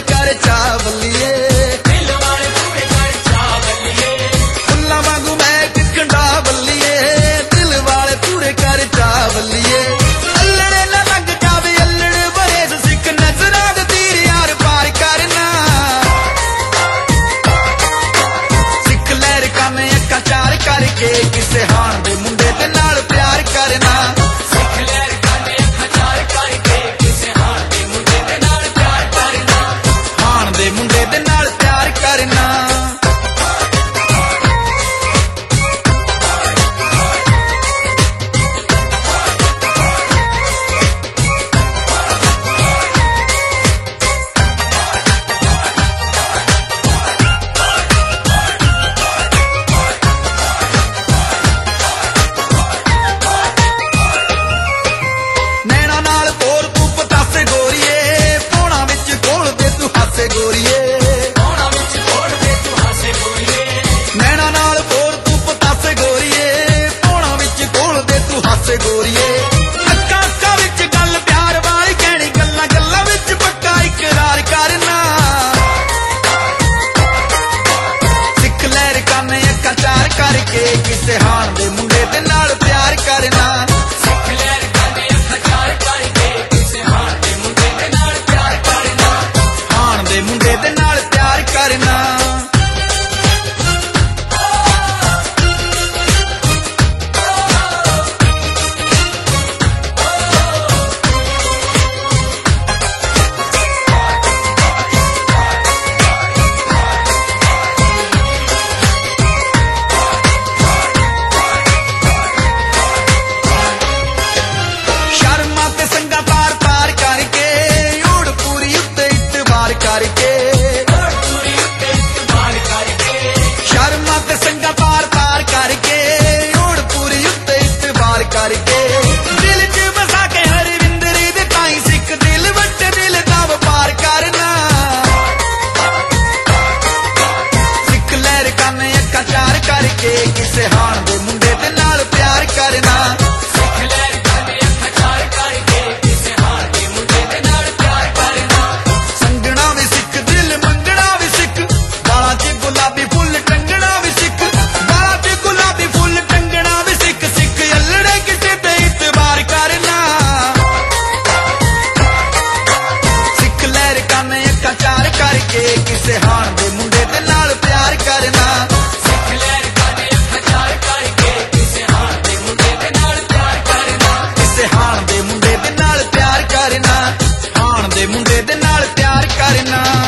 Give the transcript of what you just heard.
कर चावलिए, दिल वाले पूरे कर चावलिए, फुल्ला वांगू मैं कंडा बल्लिए, दिल वाले पूरे कर चावलिए। अल्लड़े ना लग जावे अल्लड़ बरेस सिख नजरा दे तीर यार पार करना, सिख लहर का मैं अक्का चार करके किसे हान दे मुंडे दे नाल प्यार करना। सिख लहर का ने हजार करके किसे हार दे मुंडे दे नाल प्यार करना, हान दे मुंडे दे नाल प्यार करना। नैना नाल तोर तू पतासे गोरीए, पोणा विच खोल दे तू हासे गोरीए, कोना विच छोड़ दे तू हासे गोरीए, नैना नाल तोर तू पतासे गोरीए, पोणा विच खोल दे तू हासे गोरीए। अक्का अक्का विच गल प्यार वाली कहनी, गल्लां गल्लां विच पक्का इकरार करना, सिख लहर का मैं अक्का चार करके किसे हान दे मुंडे दे नाल प्यार करना। सिख लहर का ने हजार करके किसे हार दे मुंडे दे नाल प्यार करना, हान दे मुंडे दे नाल प्यार करना। शर्मा ते संगा पार पार करके उड़ पूरी उत्ते इतबार करके, और पूरी उत्ते इस्तेमाल करके, शर्मा ते संगा पार पार करके उड़ पूरी उत्ते इतबार करके। दिल च बसा के हरविंदरी दे ताई सिख दिल वट दिल दा वपार करना, सिख लहर का मैं अक्का चार करके किसे हान दे मुंडे दे नाल प्यार करना। सिख लहर का ने हजार करके किसे हार दे मुंडे दे नाल प्यार करना, संगना भी सिख दिल मंगना भी सिख, बालां च गुलाबी फुल टंगना भी सिख, बालां च गुलाबी फुल टंगना भी सिख, सिख अल्लड़े किसे ते इतबार करना, सिख लहर का मैं अक्का चार करके किसे हान दे मुंडे दे नाल प्यार करना। सिख लहर का ने हजार करके किसे हार दे मुंडे दे नाल प्यार करना, किसे हान दे मुंडे दे नाल प्यार करना, हान दे मुंडे दे नाल प्यार करना।